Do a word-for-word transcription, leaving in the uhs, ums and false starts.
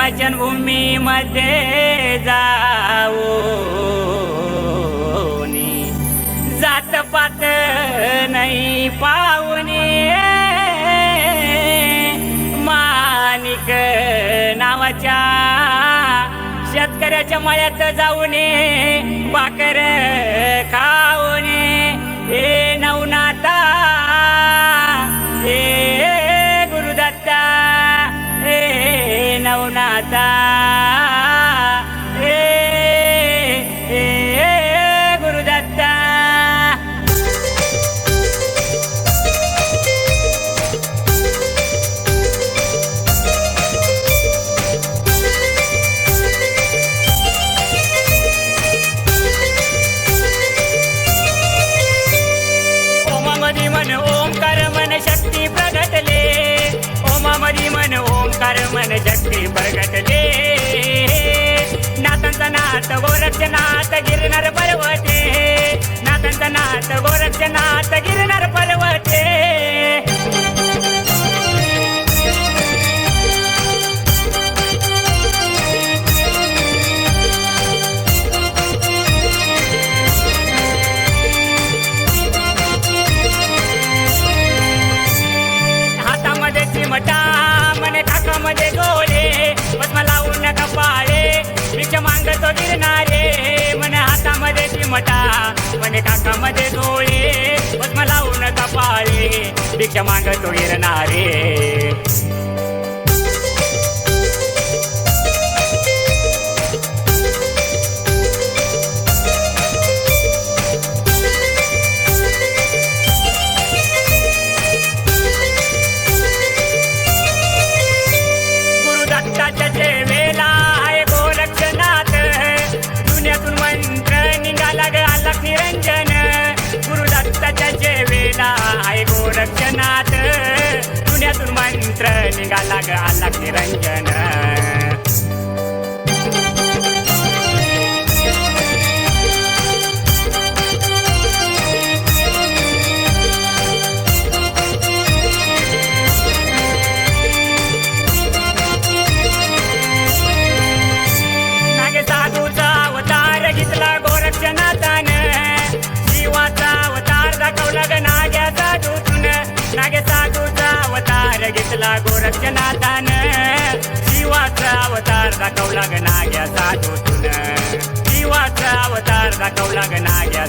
स्मशानभूमी मध्ये जाऊनी जात पात नाही पाहुणे माणिक नावाच्या शेतकऱ्याच्या मळ्यात जाऊने भाकर खाऊने हे नवनाथा हे गुरुदत्ता हे नवनाथा हे हे गुरुदत्ता. ओमामधी मन ओंकार मन शक्ती प्रगटले ओमामधी मन ओंकार मन शक्ती प्रगटले नाथांचा नाथ गोरक्षनाथ गिरनार पर्वते नाथांचा नाथ गोरक्षनाथ गिरनार पर्वते. हातामध्ये चिमटा मने काकामध्ये डोळे भस्म लावून कपाळे भिक्षा मागतो गिरणारे मन हातामध्ये चिमटा मने काकामध्ये डोळे भस्म लावून कपाळे भिक्षा मागतो गिरणारे. गुरुदत्ताच्या जेवेला आहे गोरक्षनाथ दुनियातून मंत्र निघाला ग अलख निरंजन गुरुदत्ताच्या जेवेला आहे गोरक्षनाथ दुनियातून मंत्र निघाला ग अलख निरंजन. गोरक्षनाथानं शिवाचा अवतार दाखवला ग नाग्याचा दूतून नागे साधूचा अवतार घेतला गोरक्षनाथानं शिवाचा अवतार दाखवला ग नाग्याचा दूतून शिवाचा अवतार दाखवला ग नाग्या